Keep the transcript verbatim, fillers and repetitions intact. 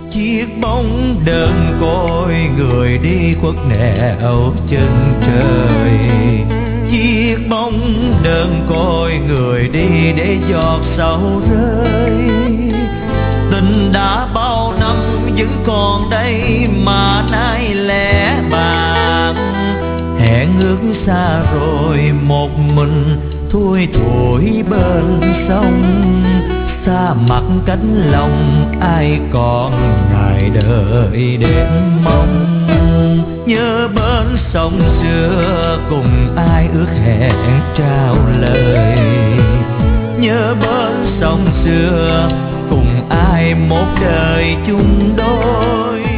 chiếc bóng đơn côi người đi khuất nẻo chân trời. Chiếc bóng đơn côi người đi để giọt sầu rơi. Tình đã bao năm vẫn còn đây mà nay lẻ bạc. Hẹn ước xa rồi một mình thui thủi bên sông. Xa mặt cánh lòng ai còn ngày đợi đêm mong. Nhớ bên sông xưa cùng ai ước hẹn trao lời. Nhớ bên sông xưa cùng ai một đời chung đôi.